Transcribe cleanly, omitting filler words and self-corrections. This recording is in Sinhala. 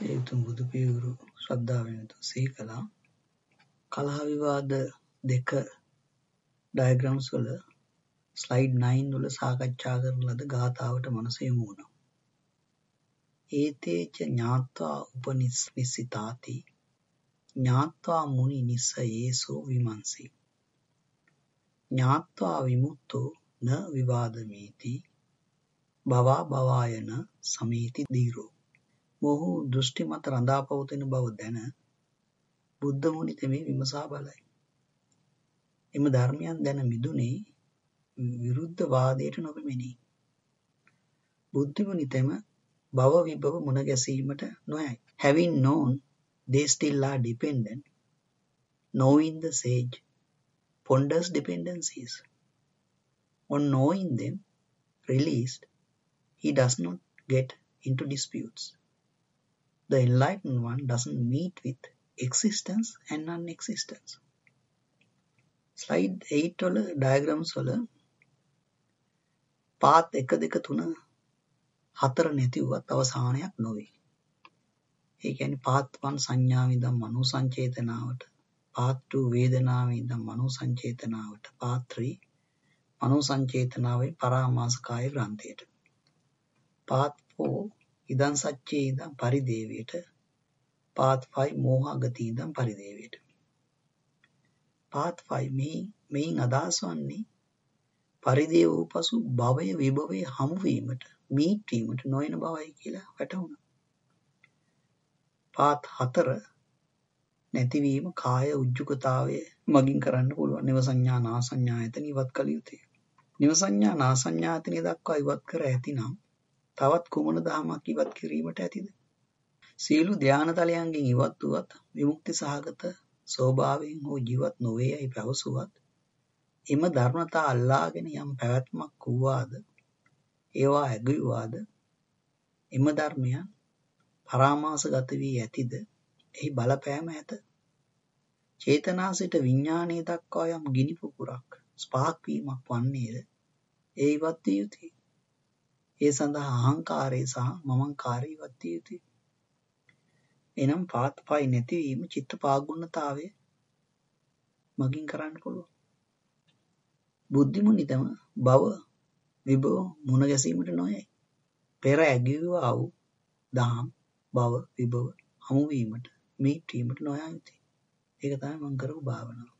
ඒ උතුම් බුදු පියවරු ශ්‍රද්ධාවෙන් යුතුව සිහි කළා. කලහ විවාද දෙක ඩයග්‍රෑම්ස් වල ස්ලයිඩ් 9 වල සාකච්ඡා කරන ලද ගාථාවට මනස යොමු වුණා. ඒතේච ඥාත්වා උපනිස්සීතාති ඥාත්වා මුනි නිස්සයේසෝ විමංසි ඥාත්වා විමුක්තෝ න විවාදමේති භවා භවායන සමේති දීරෝ. මොහු දෘෂ්ටි මත රඳා පවතින බව දැන බුද්ධ මුනි තෙමේ විමසා බලයි. එම ධර්මයන් දැන මිදුනේ විරුද්ධ වාදයට නොපෙමිනි. බුද්ධ මුනි තෙම භව විභව මුණ ගැසීමට නොයයි. Having known they still are dependent, knowing the sage ponders dependencies. On knowing them released, he does not get into disputes. The enlightened one doesn't meet with existence and non-existence. Slide 8 වල diagrams වල පාත් 1 2 3 4 නැතිවත් අවසානයක් නොවේ. ඒ කියන්නේ පාත් 1 සංඥාවෙන් ඉඳන් මනෝ සංචේතනාවට, පාත් 2 වේදනාවෙන් ඉඳන් මනෝ සංචේතනාවට, පාත් 3 මනෝ සංචේතනාවෙන් පරාමාස කාය ග්‍රන්ථයට, පාත් 4 ඉදන් සච්චේ ඉදන් පරිදේවයට, පාත් 5 මෝහගති ඉදන් පරිදේවයට. පාත් 5 මේන් අදහස් වන්නේ පරිදේව වූ පසු භවය විභවයේ හමු වීමට, මීට් වීමට නොයන බවයි කියලා වැටහුණා. පාත් 4 නැතිවීම කාය උජ්ජුකතාවය මගින් කරන්න පුළුවන්. නිව සංඥා නා සංඥායතන ඉවත් කළ යුතුය. නිව සංඥා නා සංඥායතන දක්වා ඉවත් කර ඇතිනම් තවත් කුමන දහමක් ඉවත් කිරීමට ඇතිද? සියලු ධානතලයන්ගෙන් ඉවත් වුවත් විමුක්ති සහගත ස්වභාවයෙන් හෝ ජීවත් නොවේ යයි පැවසුවත් එම ධර්මතා අල්ලාගෙන යම් පැවැත්මක් වූවාද ඒවා ඇගයුවාද එම ධර්මයන් පරාමාසගත වී ඇතිද එහි බලපෑම ඇත. චේතනා සිට විඥානයේ දක්වා යම් ගිනි පුපුරක් ස්පාක් වීමක් වන්නේද ඒ ඉවත් විය යුතුය. ඒ සඳහා අහංකාරය සහ මමංකාරය ඉවත් විය යුතුය. එනම් පාත් 5 නැතිවීම චිත්ත පාගුණතාවය මගින් කරන්න පුළුවන්. බුද්ධිමුනිතම භව විභව මුණ ගැසීමට නොයයි. පෙර ඇගියුවා වූ දහම් භව විභව හමු වීමට මීට් වීමට නොයා යුතුය. ඒක තමයි මම කරපු භාවනාව.